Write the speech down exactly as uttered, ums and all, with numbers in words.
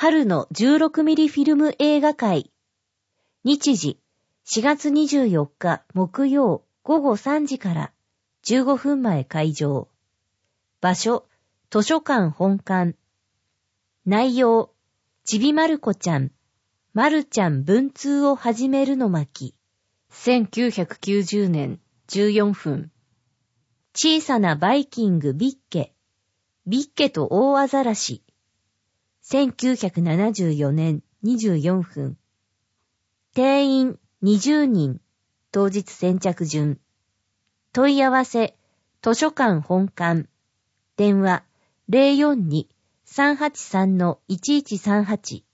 春のじゅうろくミリフィルム映画会。日時、しがつにじゅうよっか木曜ごごさんじからじゅうごふんまえ開場。場所、図書館本館。内容、ちびまる子ちゃん、まるちゃん文通を始めるの巻。せんきゅうひゃくきゅうじゅうねんじゅうよんふん。小さなバイキングビッケ。ビッケと大アザラシ。せんきゅうひゃくななじゅうよねんにじゅうよんふん。定員にじゅうにん。当日先着順。問い合わせ、図書館本館。電話 ゼロよんに さんはちさん いちいちさんはち。